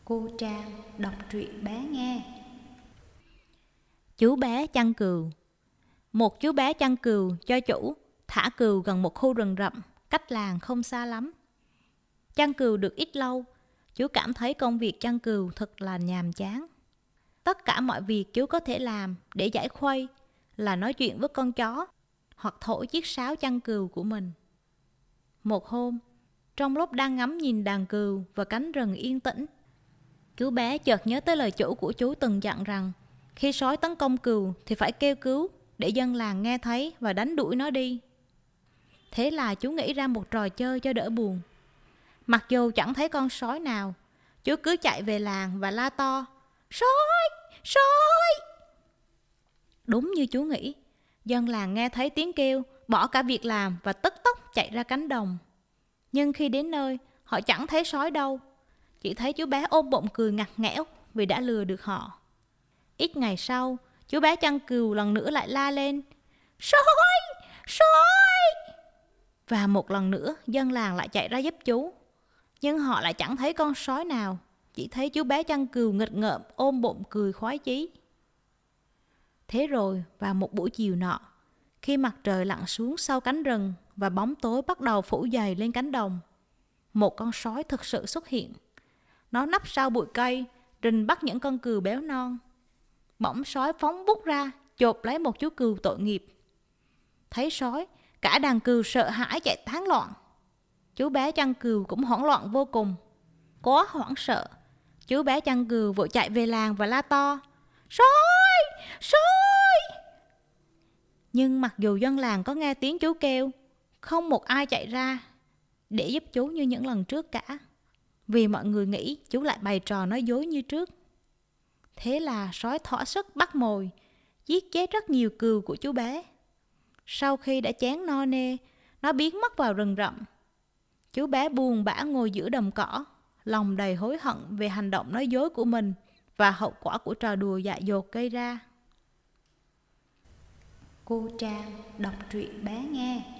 Cô Trang đọc truyện bé nghe. Chú bé chăn cừu. Một chú bé chăn cừu cho chủ thả cừu gần một khu rừng rậm cách làng không xa lắm. Chăn cừu được ít lâu, chú cảm thấy công việc chăn cừu thật là nhàm chán. Tất cả mọi việc chú có thể làm để giải khuây là nói chuyện với con chó hoặc thổi chiếc sáo chăn cừu của mình. Một hôm, trong lúc đang ngắm nhìn đàn cừu và cánh rừng yên tĩnh, chú bé chợt nhớ tới lời chủ của chú từng dặn rằng khi sói tấn công cừu thì phải kêu cứu để dân làng nghe thấy và đánh đuổi nó đi. Thế là chú nghĩ ra một trò chơi cho đỡ buồn. Mặc dù chẳng thấy con sói nào, chú cứ chạy về làng và la to: "Sói! Sói!" Đúng như chú nghĩ, dân làng nghe thấy tiếng kêu, bỏ cả việc làm và tức tốc chạy ra cánh đồng. Nhưng khi đến nơi, họ chẳng thấy sói đâu. Chỉ thấy chú bé ôm bụng cười ngặt nghẽo vì đã lừa được họ. Ít ngày sau, chú bé chăn cừu lần nữa lại la lên: "Sói! Sói!" Và một lần nữa, dân làng lại chạy ra giúp chú. Nhưng họ lại chẳng thấy con sói nào, chỉ thấy chú bé chăn cừu nghịch ngợm ôm bụng cười khoái chí. Thế rồi, vào một buổi chiều nọ, khi mặt trời lặn xuống sau cánh rừng và bóng tối bắt đầu phủ dày lên cánh đồng, một con sói thực sự xuất hiện. Nó nấp sau bụi cây, rình bắt những con cừu béo non. Bỗng sói phóng vút ra, chộp lấy một chú cừu tội nghiệp. Thấy sói, cả đàn cừu sợ hãi chạy tán loạn. Chú bé chăn cừu cũng hoảng loạn vô cùng. Quá hoảng sợ, chú bé chăn cừu vội chạy về làng và la to: "Sói! Sói!" Nhưng mặc dù dân làng có nghe tiếng chú kêu, không một ai chạy ra để giúp chú như những lần trước cả. Vì mọi người nghĩ chú lại bày trò nói dối như trước. Thế là sói thỏa sức bắt mồi, giết chết rất nhiều cừu của chú bé. Sau khi đã chén no nê, nó biến mất vào rừng rậm. Chú bé buồn bã ngồi giữa đồng cỏ, lòng đầy hối hận về hành động nói dối của mình và hậu quả của trò đùa dại dột gây ra. Cô Trang đọc truyện bé nghe.